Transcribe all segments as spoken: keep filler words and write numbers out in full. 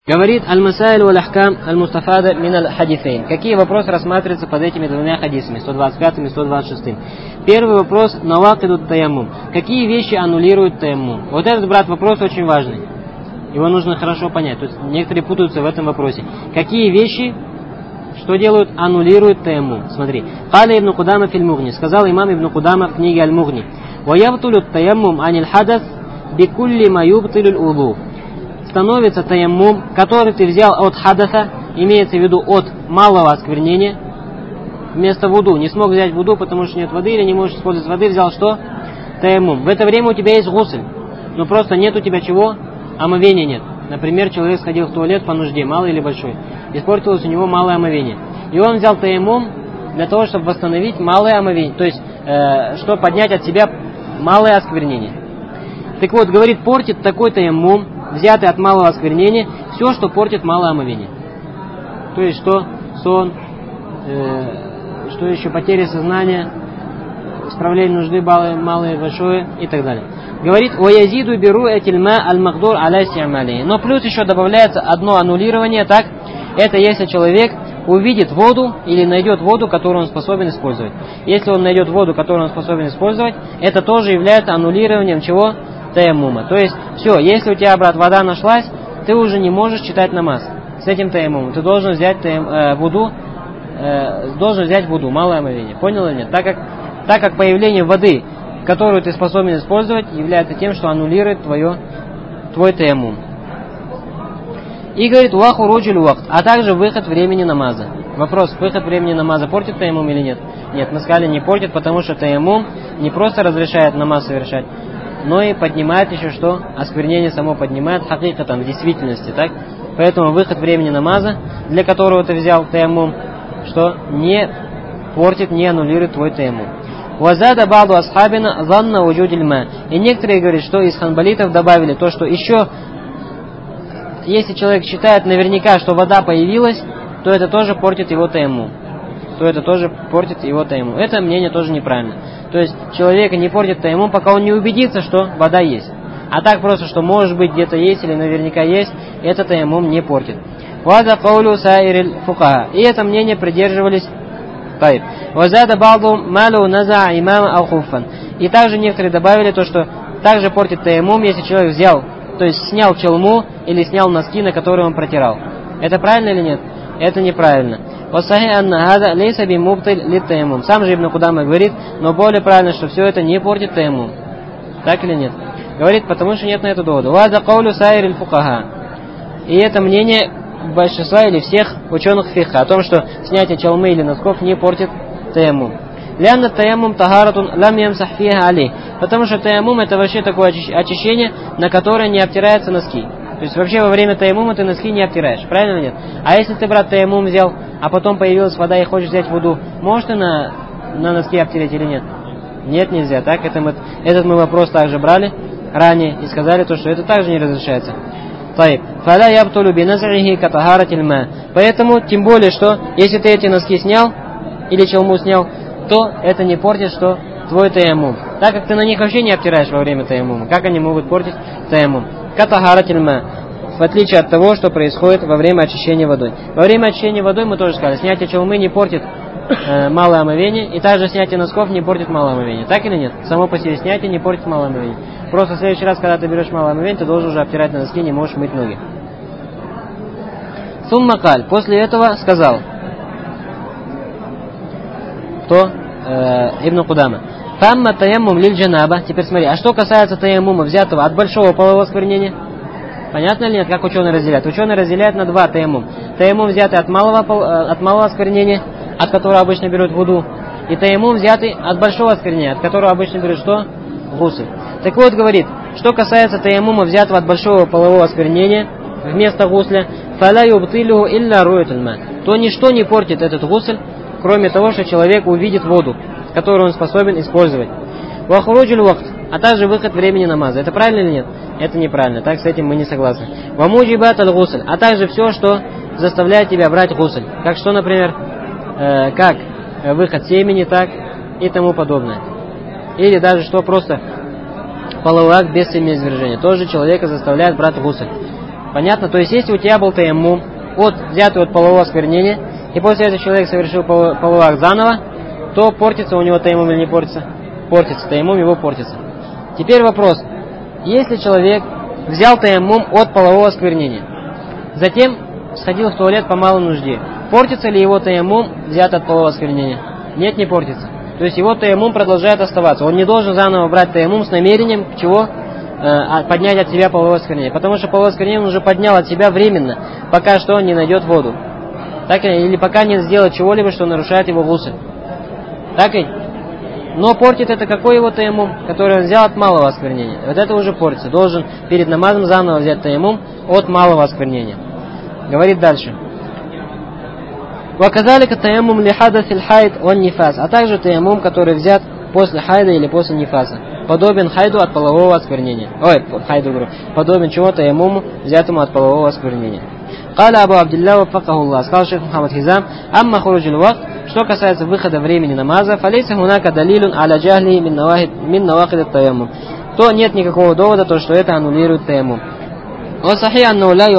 Говорит аль-масаиль валь-ахкам аль-мустафада мин аль-хадисейн. Какие вопросы рассматриваются под этими двумя хадисами, сто двадцать пятым и сто двадцать шестым? Первый вопрос — навакидут таяммум. Какие вещи аннулируют таяммум? Вот этот, брат, вопрос очень важный. Его нужно хорошо понять. То есть некоторые путаются в этом вопросе. Какие вещи, что делают, аннулируют таяммум? Смотри. Каля ибн Кудама филь Мугни. Сказал имам ибн Кудама в книге Аль-Мугни. Ва явтулют таяммум аниль хадас бикулли ма юбтилюль улу. Становится таяммум, который ты взял от хадаса, имеется в виду от малого осквернения, вместо вуду. Не смог взять вуду, потому что нет воды, или не можешь использовать воды, взял что? Таяммум. В это время у тебя есть гусль, но просто нет у тебя чего? Омовения нет. Например, человек сходил в туалет по нужде, малый или большой. Испортилось у него малое омовение. И он взял таяммум для того, чтобы восстановить малое омовение, то есть, э, чтобы поднять от себя малое осквернение. Так вот, говорит, портит такой таяммум, взятый от малого осквернения, все, что портит малое омовение. То есть что? Сон, э, что еще? Потеря сознания, исправление нужды малое и большое и так далее. Говорит, «Ваязиду беру этильма аль-махдур аляйси амали». Но плюс еще добавляется одно аннулирование, так? Это если человек увидит воду или найдет воду, которую он способен использовать. Если он найдет воду, которую он способен использовать, это тоже является аннулированием чего? Таяммума. То есть, все, если у тебя, брат, вода нашлась, ты уже не можешь читать намаз с этим таяммумом. Ты должен взять таям, э, вуду, э, должен взять вуду, малое омовение. Понял или нет? Так как, так как появление воды, которую ты способен использовать, является тем, что аннулирует твое, твой таяммум. И говорит, ваху руджуль вахт, а также выход времени намаза. Вопрос, выход времени намаза портит таяммум или нет? Нет, мы сказали, не портит, потому что таяммум не просто разрешает намаз совершать, но и поднимает еще что? Осквернение само поднимает хакикатан, в действительности, так? Поэтому выход времени намаза, для которого ты взял таяммум, что не портит, не аннулирует твой таяммум. Вазада баду асхабина занна уджудильма. И некоторые говорят, что из ханбалитов добавили то, что еще, если человек считает наверняка, что вода появилась, то это тоже портит его таяммум. То это тоже портит его таяммум. Это мнение тоже неправильно. То есть человека не портит таяммум, пока он не убедится, что вода есть. А так просто, что может быть где-то есть или наверняка есть, это таяммум не портит. Ваза каулю саириль фукаха. И это мнение придерживались. Вазада балду малу наза имама алхуфан. И также некоторые добавили то, что также портит таяммум, если человек взял, то есть снял челму или снял носки, на которые он протирал. Это правильно или нет? Это неправильно. Сам же Ибн Кудама говорит, но более правильно, что все это не портит таяммум. Так или нет? Говорит, потому что нет на это довода. Ваза каулю саириль фукаха. И это мнение большинства или всех ученых фикха о том, что снятие челмы или носков не портит таяммум. Лянна таяммум тахаратун лам ямсах фиха алей. Потому что таяммум это вообще такое очищение, на которое не обтираются носки. То есть вообще во время таяммума ты носки не обтираешь, правильно или нет? А если ты, брат, таяммум взял, а потом появилась вода и хочешь взять вуду, можешь ты на, на носки обтереть или нет? Нет, нельзя. Так, это мы, этот мы вопрос также брали ранее и сказали то, что это также не разрешается. Поэтому, тем более, что если ты эти носки снял или челму снял, то это не портит, что твой таяммум. Так как ты на них вообще не обтираешь во время таяммума, как они могут портить таяммум? Катахаратильма, в отличие от того, что происходит во время очищения водой. Во время очищения водой мы тоже сказали, снятие челмы не портит э, малое омовение, и также снятие носков не портит малое омовение. Так или нет? Само по себе снятие не портит малое омовение. Просто в следующий раз, когда ты берешь малое омовение, ты должен уже обтирать на носки, не можешь мыть ноги. Суммакаль, после этого сказал, кто? Э, Ибн Кудама. Фамма таяммум лиль джанаба. Теперь смотри, а что касается таяммума, взятого от большого полового осквернения? Понятно ли нет, как ученые разделяют? Ученые разделяют на два таяммум. Таяммум, взятый от малого, от малого осквернения, от которого обычно берут вуду, и таяммум, взятый от большого осквернения, от которого обычно берут что? Гусль. Так вот, говорит, что касается таяммума, взятого от большого полового осквернения, вместо гусля, фаля юбтилюху илля руэтульма, то ничто не портит этот гусль, кроме того, что человек увидит воду, которую он способен использовать. Вахруджуль вахт, а также выход времени намаза. Это правильно или нет? Это неправильно, так с этим мы не согласны. Вамуджибат аль-гусль, а также все, что заставляет тебя брать гусль. Как что, например, э, как выход семени, так и тому подобное. Или даже что просто половой акт без семяизвержения. Тоже человека заставляет брать гусль. Понятно? То есть, если у тебя был таяммум, от, взятый от полового осквернения, и после этого человек совершил половой акт заново, то портится у него таяммум или не портится? Портится, таяммум его портится. Теперь вопрос. Если человек взял таяммум от полового осквернения, затем сходил в туалет по малой нужде, портится ли его таяммум, взятый от полового осквернения? Нет, не портится. То есть его таяммум продолжает оставаться. Он не должен заново брать таяммум с намерением, чего? Поднять от себя половое осквернение. Потому что половое осквернение он уже поднял от себя временно, пока что он не найдет воду. Так, или пока не сделает чего-либо, что нарушает его гусль. Так и? Но портит это какой его таяммум, который он взял от малого осквернения. Вот это уже портится. Должен перед намазом заново взять таяммум от малого осквернения. Говорит дальше. Ваказалика таяммум ли хадасиль хайд он нифас. А также таяммум, который взят после хайда или после нифаса. Подобен хайду от полового осквернения. Ой, хайду говорю. Подобен чего таяммуму, взятому от полового осквернения. Каля Абу Абдилля вафакахуллах. Сказал шейх Мухаммад Хизам. Амма хуруджил вакт. Что касается выхода времени намаза, фалейса хунака далилун аля джахли мин навахид ат таяммум. То нет никакого довода, то что это аннулирует таяммум. Более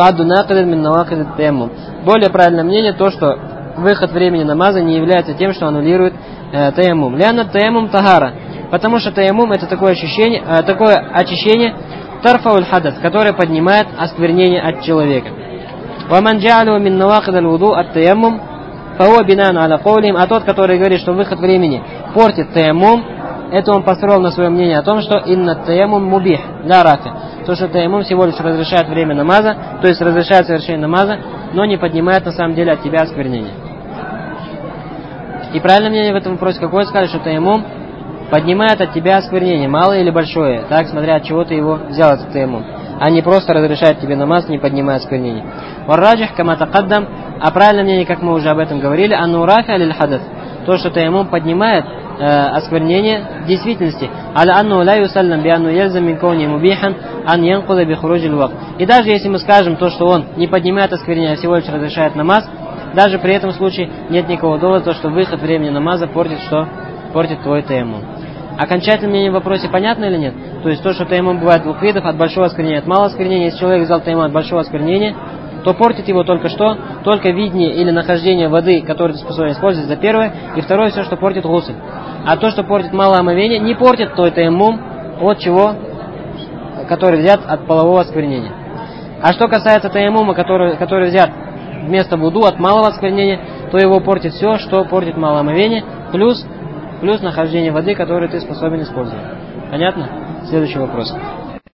правильное мнение то, что выход времени намаза не является тем, что аннулирует э, таяммум. Ляна таяммум тагара. Потому что таяммум это такое ощущение, э, такое очищение тарфауль хадас, которое поднимает осквернение от человека. Ваман джа'алу мин навахид аль-вуду ат-таяммум фао бинан аля каулихим. А тот, который говорит, что выход времени портит таяммум, это он построил на свое мнение о том, что инна таяммум мубих ля рафи. То, что таяммум всего лишь разрешает время намаза, то есть разрешает совершение намаза, но не поднимает на самом деле от тебя осквернение. И правильное мнение в этом вопросе какое? Сказали, что таяммум поднимает от тебя осквернение, малое или большое, так, смотря от чего ты его взял, этот таяммум, а не просто разрешает тебе намаз, не поднимая осквернение. Варраджих кама такаддам. А правильное мнение, как мы уже об этом говорили, анну рафи аль хадас. То, что таяммум поднимает э, осквернение в действительности. Аля анну ла юсаллам би анну ялзам мин кауни мубихан ан янкуда би хуруджил вакт. И даже если мы скажем то, что он не поднимает осквернение, а всего лишь разрешает намаз, даже при этом случае нет никакого довода, то, что выход времени намаза портит что? Портит твой таяммум. Окончательное мнение в вопросе понятно или нет? То есть то, что таяммум бывает двух видов, от большого осквернения, от малого осквернения. Если человек взял таяммум от большого осквернения, то портит его только что? Только видение или нахождение воды, которую ты способен использовать, за первое. И второе, все, что портит гусль. А то, что портит малое омовение, не портит твой таяммум от чего? Который взят от полового осквернения. А что касается таяммума, который, который взят вместо вуду от малого осквернения, то его портит все, что портит малое омовение, плюс, плюс нахождение воды, которую ты способен использовать. Понятно? Следующий вопрос.